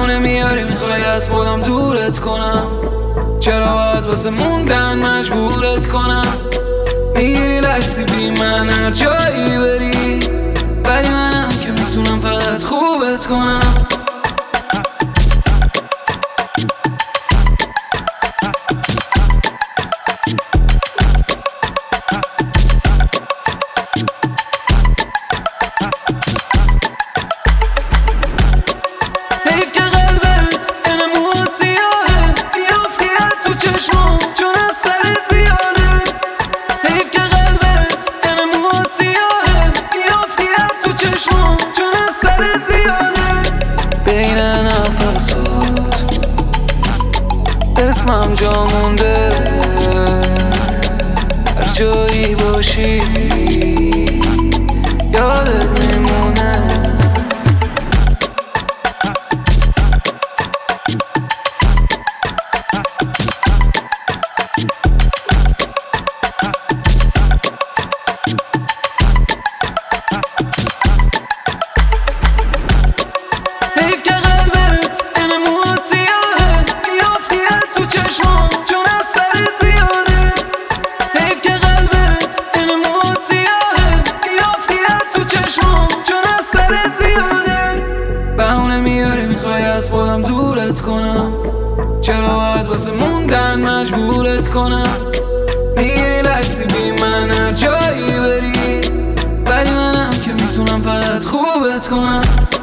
بهونه میاری میخوای از خودم دورت کنم، چرا باید واسه موندن مجبورت کنم؟ میگیری لکسی بی من هر جایی بری، ولی منم که میتونم فقط خوبت کنم. حیف که قلبت انمود زیاده، بیافتی تو چشمام چون از سرت زیاده. حیف که قلبت انمود زیاده، بیافتی تو چشمام چون از سرت زیاده. بین نفسات اسمم جا مونده، هر جایی باشی یادت میمونه. حیف که قلبت انمود زیاده، بیافتی تو چشمام چون از سرت زیاده. حیف که قلبت انمود زیاده، بیافتی تو چشمام چون از سرت زیاده. بهونه میاری میخوای از خودم دورت کنم، چرا باید واسه موندن مجبورت کنم؟ میگیری لکسی بی من هر جایی بری، ولی منم که میتونم فقط خوبت کنم.